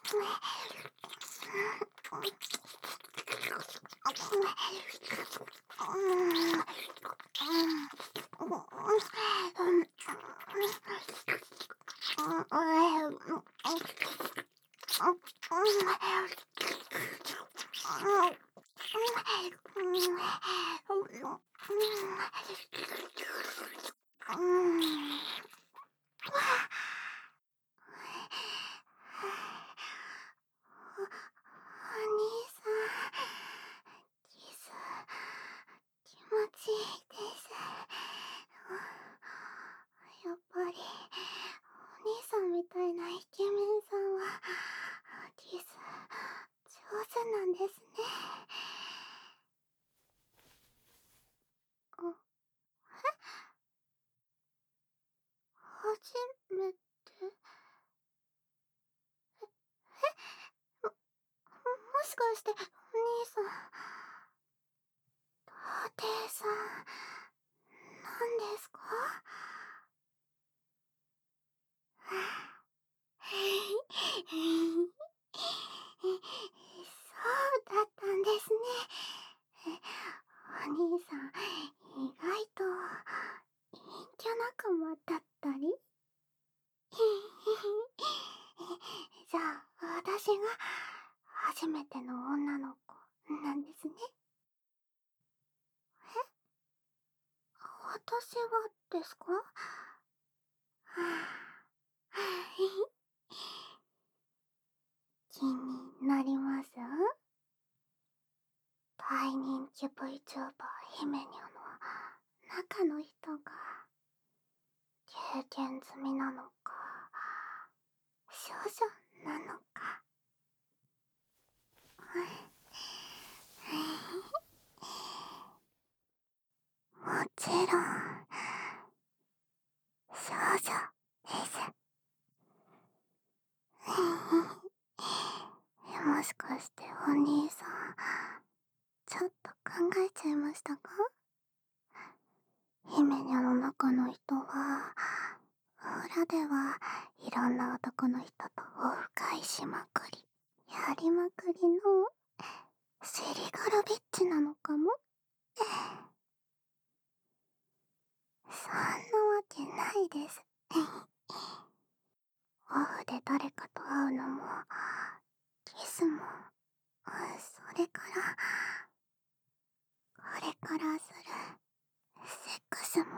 やっぱりお兄さんみたいなイケメンさんはキス上手なんですね。初めて。もしかしてお兄さん舘さんなんですか？そうだったんですね。お兄さん意外と陰キャ仲間だったり。じゃあ私が初めての女の子なんですね。私はですか？気になります？大人気 VTuber 姫にゃの中の人が経験済みなのか少女なのか。もちろん少女です。もしかしてお兄さんちょっと考えちゃいましたか？姫ニャの中の人は裏ではいろんな男の人とオフ会しまくりやりまくりのシリガルビッチなのかもって。そんなわけないです。オフで誰かと会うのもキスもそれからこれからするセックスも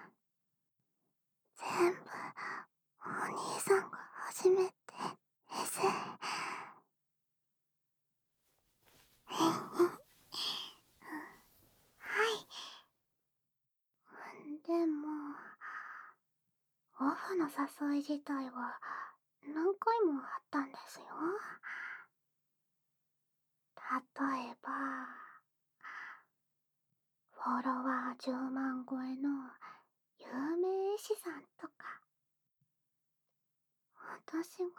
全部お兄さんが初めてです。はい。でもオフの誘い自体は何回もあったんですよ。例えばフォロワー10万超えの有名絵師さんとか。私が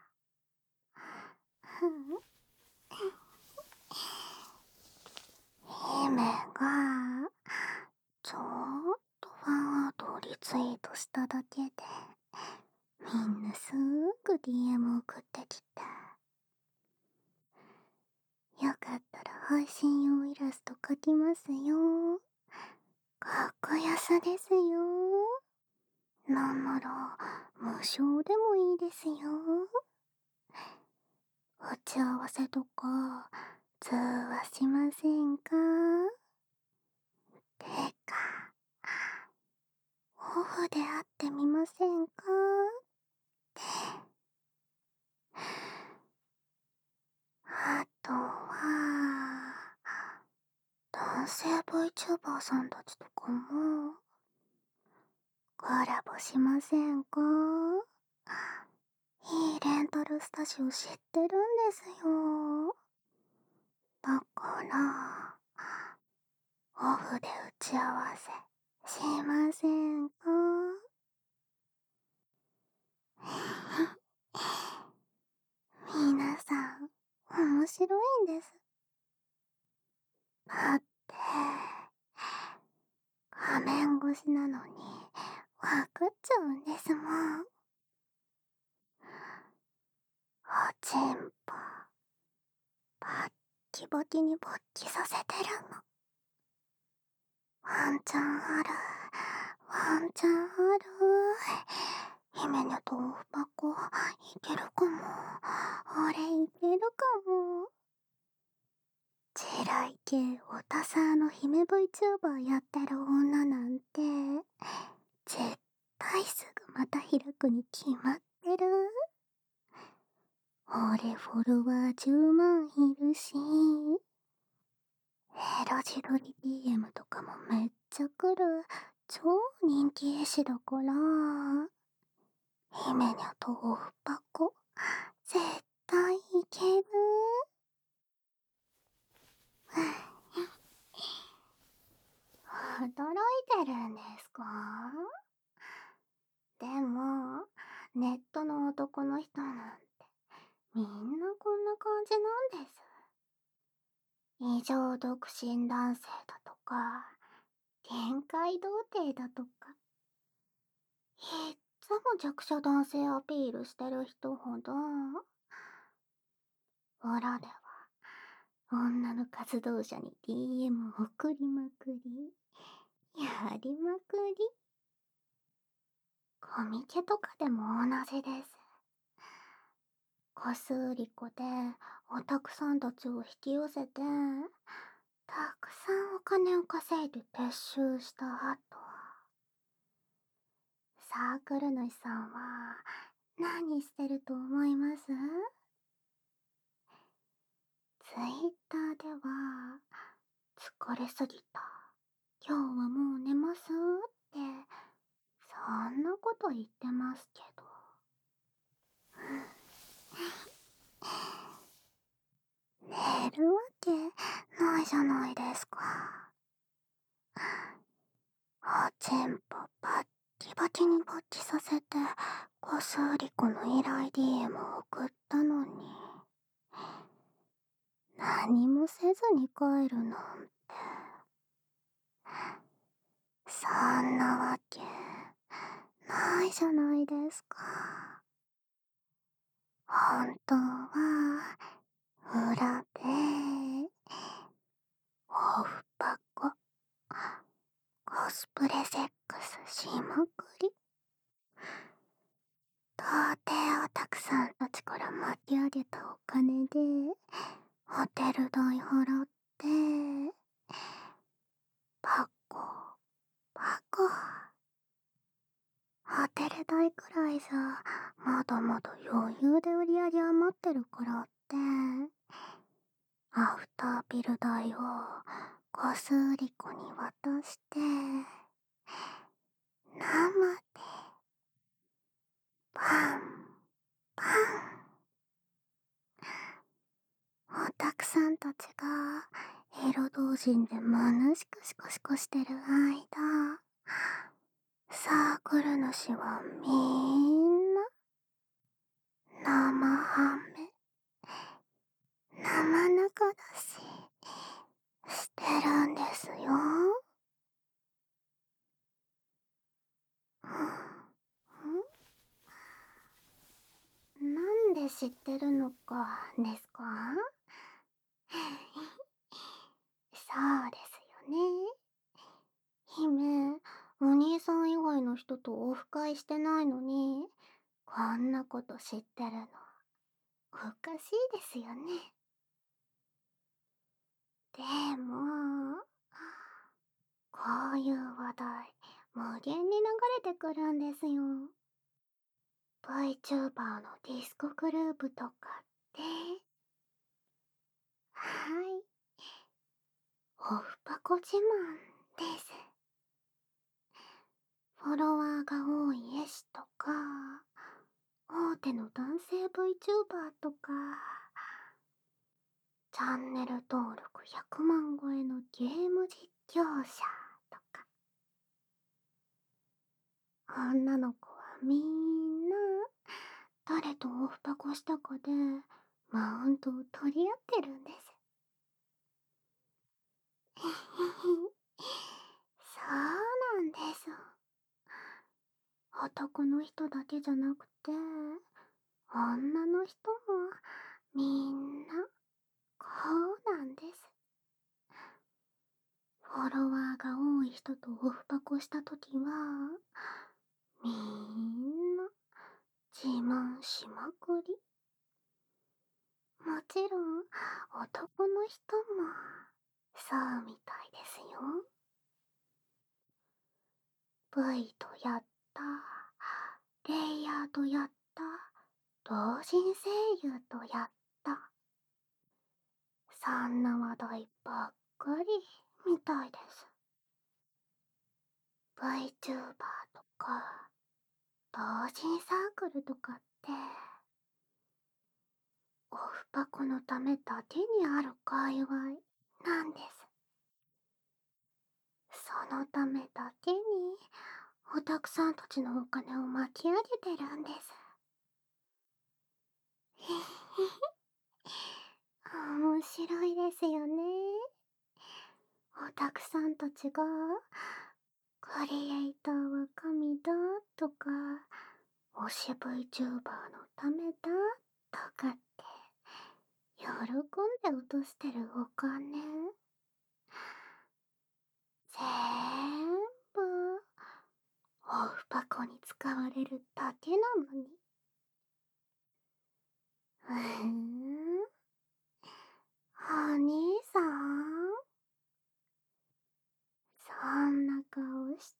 姫がちょっとファンアートをリツイートしただけでみんなすぐ DM 送ってきて、よかったら配信用イラスト描きますよ、格安ですよ、なんなら無償でもいいですよ、打ち合わせとか通話しませんか？てかオフで会ってみませんかって。あとは男性 VTuber さんたちとかもコラボしませんか？いいレンタルスタジオ知ってるんですよ。だからオフで打ち合わせしませんか？皆さん面白いんです。だって画面越しなのにわかっちゃうんですもん。 おちんぽバッキバキに勃起させてるの。ワンチャンある、ワンチャンある。姫にゃ豆腐箱いけるかも。俺いけるかも。地雷系オタサーの姫 VTuber やってる女なんて絶対すぐまた開くに決まってる。俺フォロワー10万いるし、エロ自撮り DM とかもめっちゃ来る超人気絵師だから、姫にゃ豆腐箱絶対いける。驚いてるんですか？でも、ネットの男の人なんてみんなこんな感じなんです。異常独身男性だとか、限界童貞だとか、いっつも弱者男性アピールしてる人ほど、裏では女の活動者に DM 送りまくり、やりまくり。コミケとかでも同じです。コス売り子でオタクさんたちを引き寄せて、たくさんお金を稼いで撤収した後、サークル主さんは何してると思います？ツイッターでは、疲れすぎた。今日はもう寝ますって、そんなこと言ってますけど。寝るわけないじゃないですか。おちんぽバッキバキに勃起させて、コス売り子の依頼 DM を送ったのに、何もせずに帰るなんて。そんなわけないじゃないですか。本当は裏でオフパココスプレセックスしまくり。童貞オタクさんたちから巻き上げたお金でホテル代払って、パコパコ。ホテル代くらいじゃまだまだ余裕で売り上げ余ってるからって、アフタービル代をコス売り子に渡して、生でパンパン。オタクさんたちがエロ同人で虚しくシコシコしてる間、サークル主はみんな生ハメ生中だししてるんですよ。なんで知ってるのかですか？そうですよね。姫、お兄さん以外の人とオフ会してないのに、こんなこと知ってるの、おかしいですよね。でも、こういう話題、無限に流れてくるんですよ。VTuber のディスコグループとかって、はい、オフパコ自慢です。フォロワーが多い絵師とか、大手の男性 VTuber とか、チャンネル登録100万超えのゲーム実況者とか、女の子はみんな誰とオフパコしたかでマウントを取り合ってるんです。そうなんです。男の人だけじゃなくて、 女の人もみんなこうなんです。フォロワーが多い人とオフパコしたときは、みんな自慢しまくり。もちろん男の人もそうみたいですよ。V とやった、レイヤーとやった、同人声優とやった。そんな話題ばっかりみたいです。VTuber とか、同人サークルとかって、オフパコのためだけにある界隈なんです。そのためだけに、オタクさんたちのお金を巻き上げてるんです。面白いですよね。オタクさんたちが、クリエイターは神だとか、推し VTuber のためだとかって喜んで落としてるお金全部オフパコに使われるだけなのに。お兄さん、そんな顔して、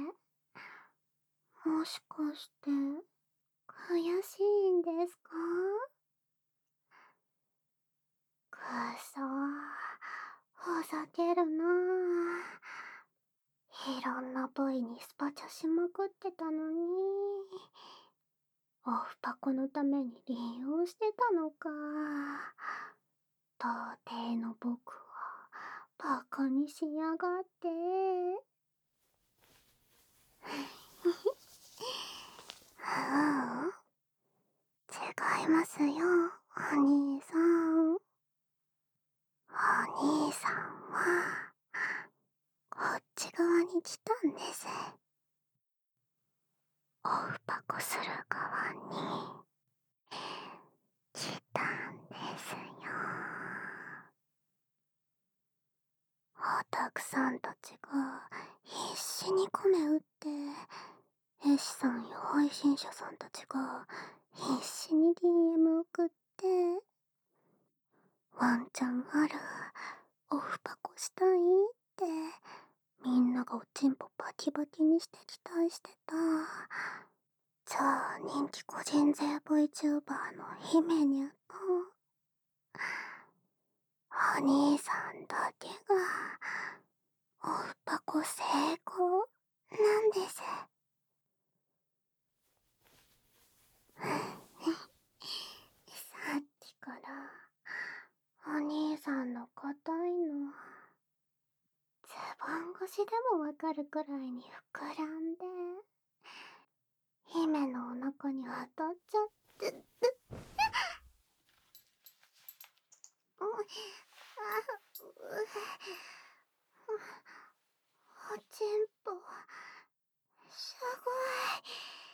もしかして悔しいんですか？くそ、ふざけるなぁ。いろんな部位にスパチャしまくってたのに、オフパコのために利用してたのか。到底の僕をバカにしやがって。違いますよ、お兄さん。お兄さんは、こっち側に来たんです。オフパコする側に来たんですよ。オタクさんたちが必死にコメ打って、絵師さんや配信者さんたちが必死に DM 送って、ワンチャンある、オフパコしたいって、みんながおちんぽバキバキにして期待してた超人気個人税 VTuber の姫にゃと、お兄さんだけがオフパコ成功なんです。さっきからお兄さんの硬いのズボン越しでもわかるくらいに膨らんで、姫のお腹に当たっちゃって。おちんぽすごい。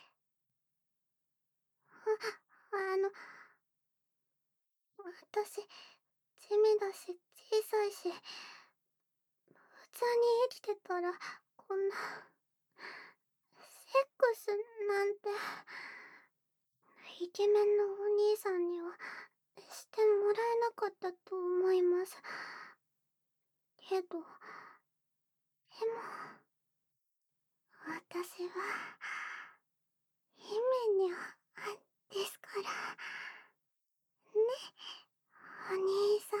私地味だし小さいし、普通に生きてたらこんなセックスなんてイケメンのお兄さんにはしてもらえなかったと思います。けどでも私は姫にゃですからね、お兄さん。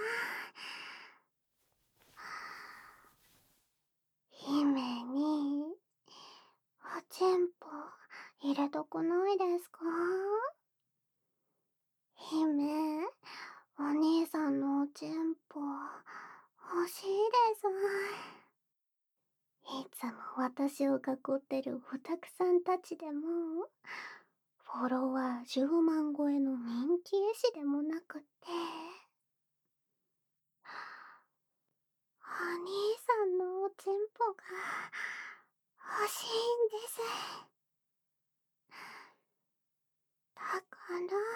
姫におちんぽ入れとこないですか？姫、お兄さんのおちんぽ欲しいです。いつも私を囲ってるオタクさんたちでも、フォロワー10万超えの人気絵師でもなくって、お兄さんのおちんぽが欲しいんです。だから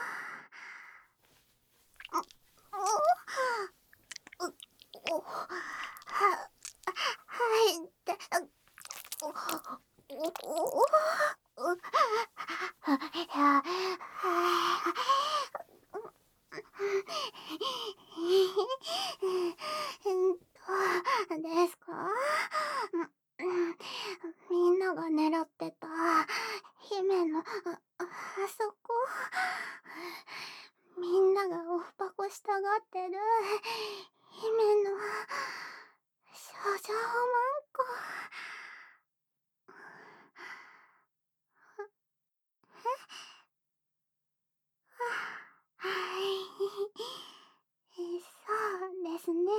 そこ。みんながオフパコしたがってる姫の少女おまんこ。はい。そうですね。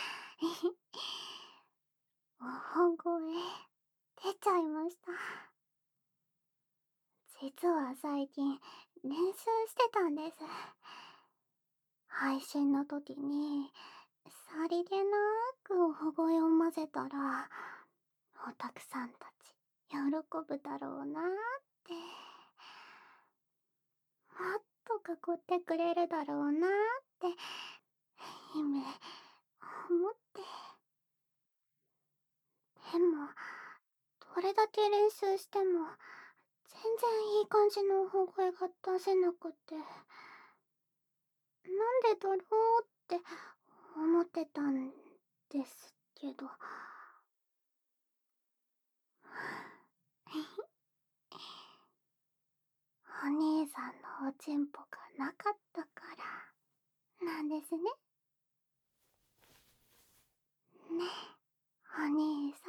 大声出ちゃいました。実は最近練習してたんです。配信の時にさりげなく大声を混ぜたらおたくさんたち喜ぶだろうなーって、もっと囲ってくれるだろうなーって姫思って。でもどれだけ練習しても全然いい感じの大声が出せなくて、なんでだろうって思ってたんですけど。お兄さんのおちんぽがなかったからなんですね。ねえ、お兄さ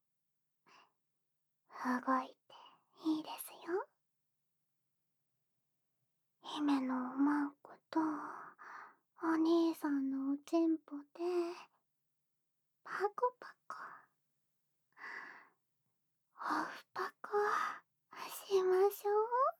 ん、動いていいですよ。姫のおまんことお兄さんのおちんぽでパコパコオフパコしましょう。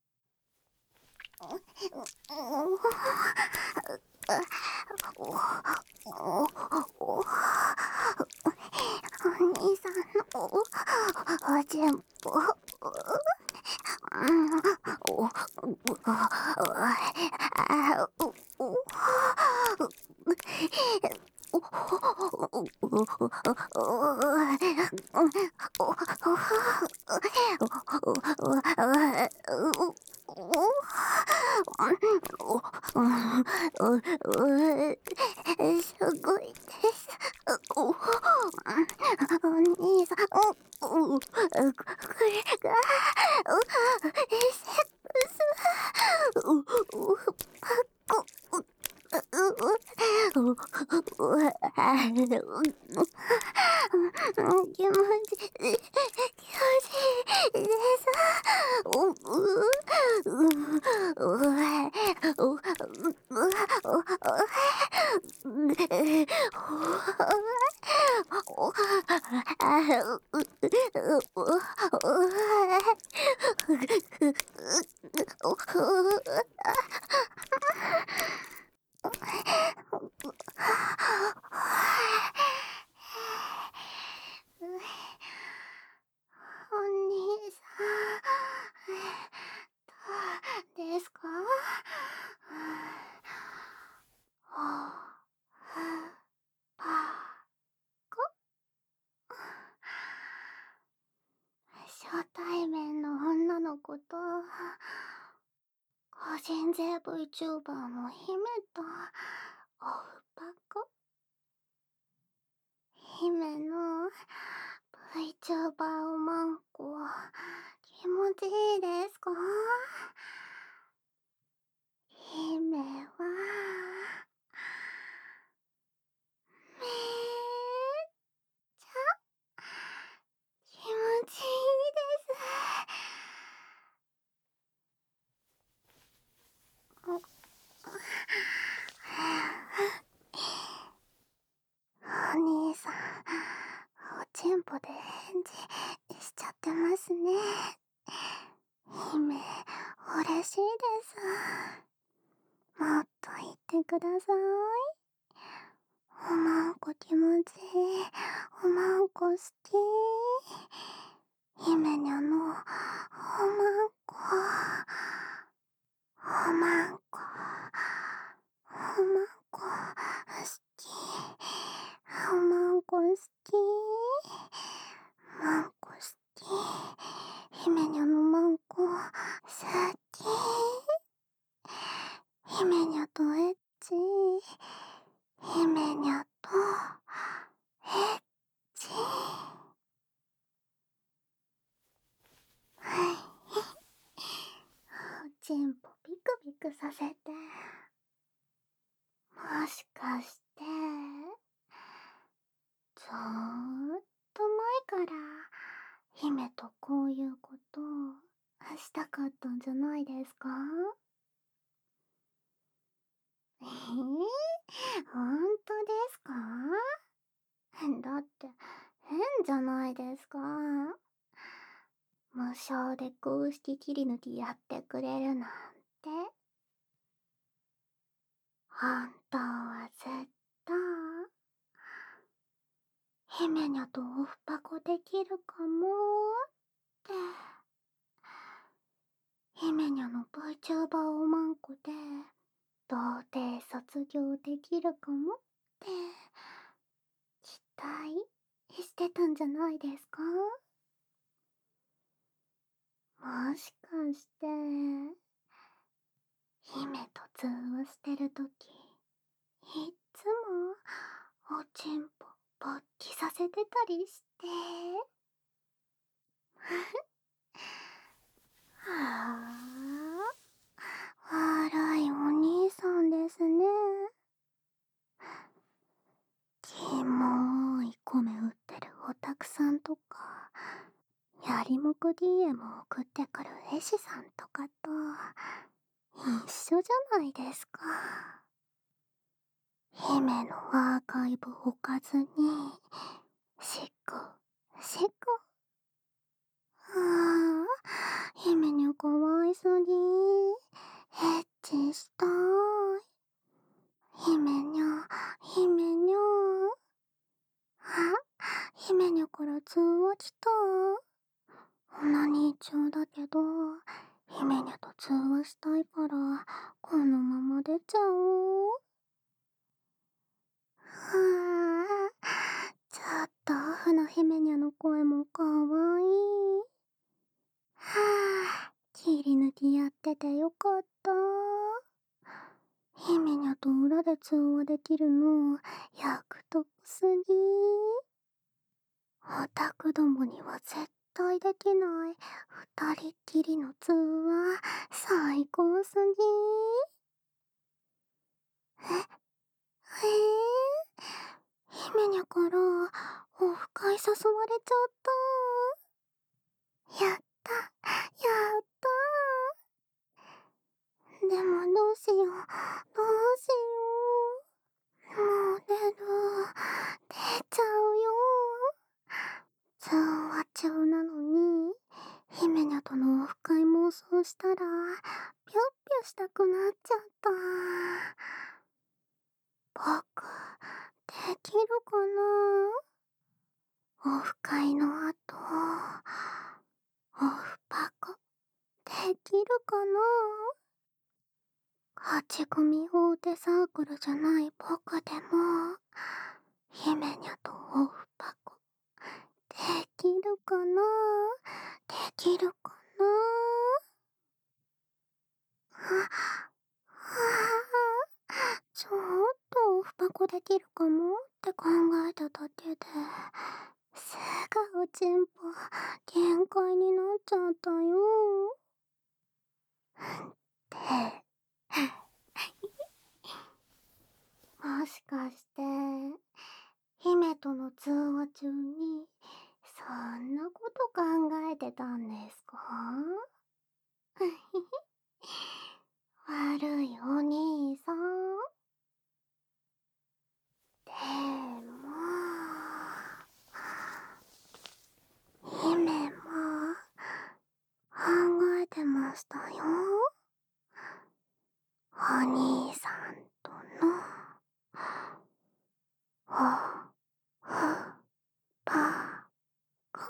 お兄さんのおちんぽ、すごいです。お兄さん、これが、セックス、パコ、気持ちいいですお兄さん、どうですか？おふぱこ。初対面の女の子と個人税 VTuber の姫とオフパコ。姫の VTuber おまんこ気持ちいいですか？姫はめっちゃ気持ちいいです。お兄さん、おちんぽで返事しちゃってますね。姫、嬉しいです。もっと言ってください。おまんこ気持ちいい。おまんこ好き。姫にゃのおまんこ。おまんこ。おまんこ好き。おまんこ好き。まんこ好き。姫にゃのまんこ好き。姫にゃとエッチ。姫にゃとエッチ。はい。 ちんぽビクビクさせて、もしかして、ずーっと前から姫とこういうことしたかったんじゃないですか？本当ですか？だって変じゃないですか。無償で公式切り抜きやってくれるなんて。本当はずっと姫にゃとオフパコできるかもって姫にゃの VTuber おまんこで童貞卒業できるかもって期待してたんじゃないですか？もしかして姫と通話してるときいっつもおちんぽ勃起させてたりしてはあ、悪いお兄さんですね。キモい米売ってるオタクさんとかやりもく DM を送ってくる絵師さんとかと一緒じゃないですか。姫のアーカイブ置かずにしっこしっこ。ああ、姫にゃかわいすぎ。エッチしたい。姫にゃ、姫にゃ。あ、姫にゃから通話来た。オナニー中だけど、姫にゃと通話したいから、このまま出ちゃおう。はあ、ちょっとオフの姫にゃの声もかわいい。はあ、切り抜きやっててよかった。姫にゃと裏で通話できるの、役得すぎ。オタクどもには絶対できない二人っきりの通話、最高すぎ。え、姫にゃからオフ会誘われちゃった。やった、やった。でもどうしよう、どうしよう。もう出ちゃうよ。通話中なのに、姫にゃとのオフ会妄想したら、ぴょっぴょしたくなっちゃった。僕、できるかな？オフ会の後、オフパコ、できるかな？勝ち組大手サークルじゃない僕でも、姫にゃとオフパコ、できるかな？できるかな？ちょっとオフパコできるかもって考えただけですぐおちんぽ限界になっちゃったよ。ってもしかして姫との通話中にそんなこと考えてたんですか？悪いお兄さん。でも姫も考えてましたよ。お兄さんとのオフパコ。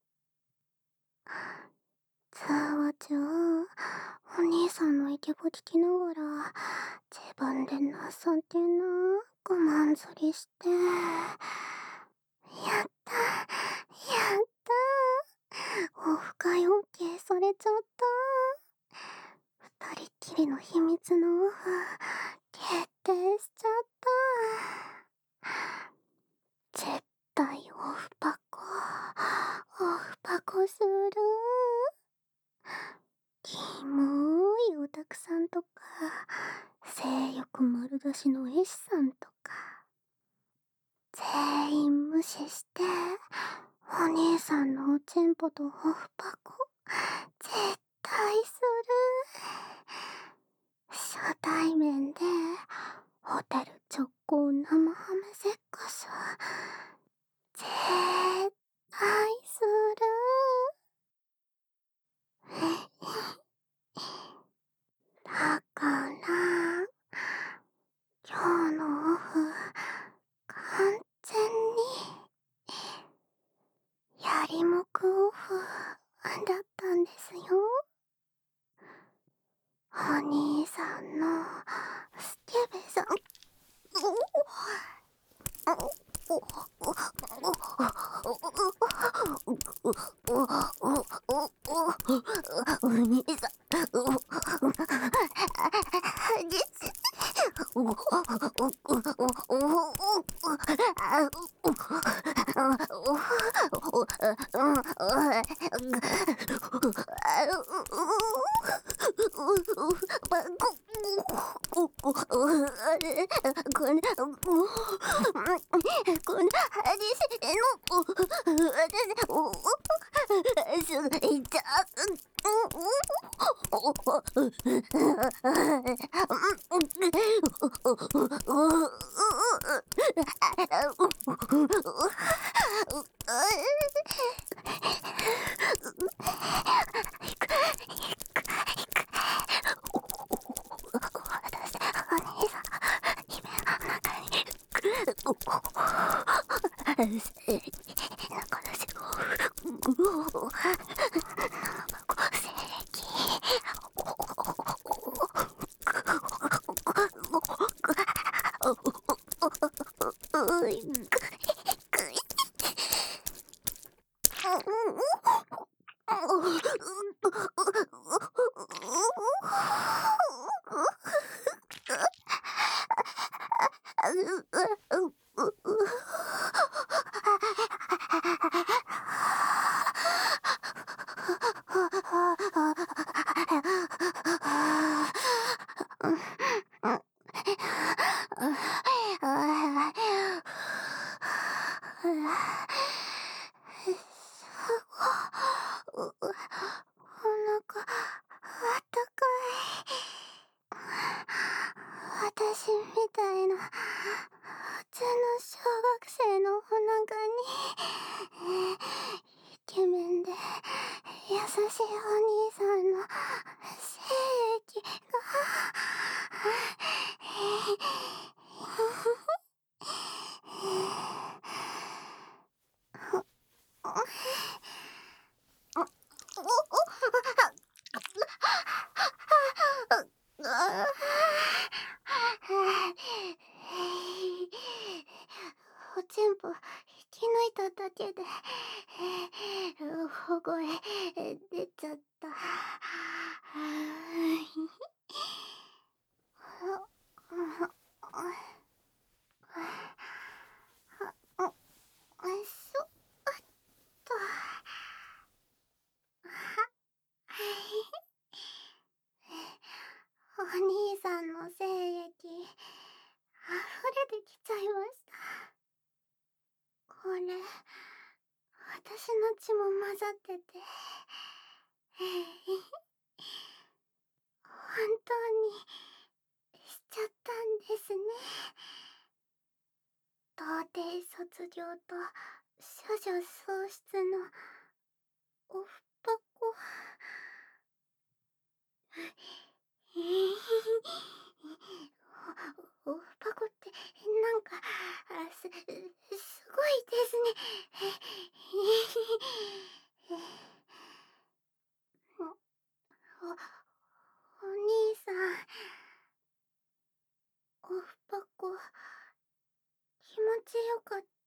通話中お兄さんのイケボ聞きながら自分で情けなくまんずりして、やったやった、オフ会 OK されちゃった。二人っきりの秘密のオフ決定しちゃった。絶対オフパコ、オフパコする。キモいオタクさんとか、性欲丸出しの絵師さんとか、全員無視して、お兄さんのおちんぽとオフパコ、絶対する。初対面で、ホテル直行生ハメセックス、絶対する。だから、今日のオフ、完全に、やりもくオフだったんですよ。お兄さんのスケベさん。お兄さん、私みたいな普通の小学生のお腹にイケメンで優しいお兄さんの精液がおちんぽ引き抜いただけで大声出ちゃった。そっと。お兄さんの精液溢れてきちゃいました。これ私の血も混ざってて本当にしちゃったんですね。童貞卒業と処女喪失のオフパコ。オフパコってなんかすごいですね。お兄さん、オフパコ気持ちよかった